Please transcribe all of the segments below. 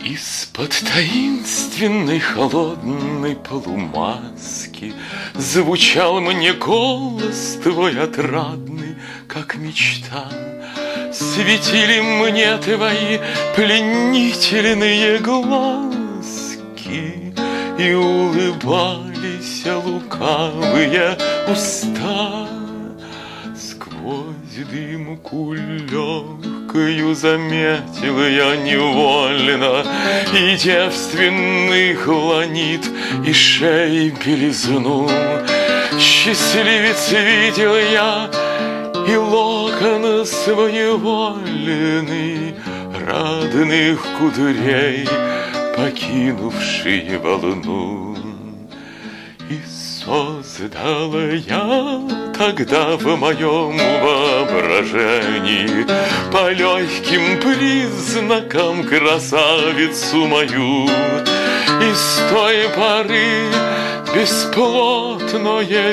Из-под таинственной холодной полумаски звучал мне голос твой отрадный, как мечта. Светили мне твои пленительные глазки, и улыбались лукавые уста. Сквозь дымку легкую заметил я невольно и девственных ланит, и шеи белизну. Счастливец видел я и локон своевольный, радных кудрей, покинувшие волну. И создала я тогда в моем воображении по легким признакам красавицу мою. И с той поры бесплотное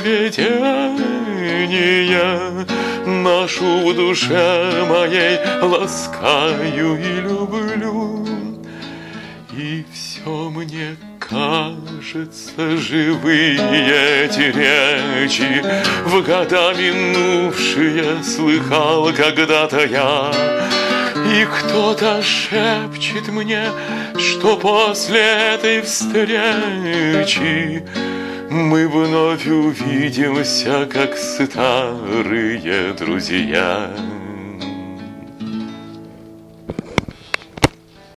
видение нашу в душе моей ласкаю и люблю. И все мне кажется, живые эти речи в года минувшие слыхал когда-то я. И кто-то шепчет мне, что после этой встречи мы вновь увидимся, как старые друзья.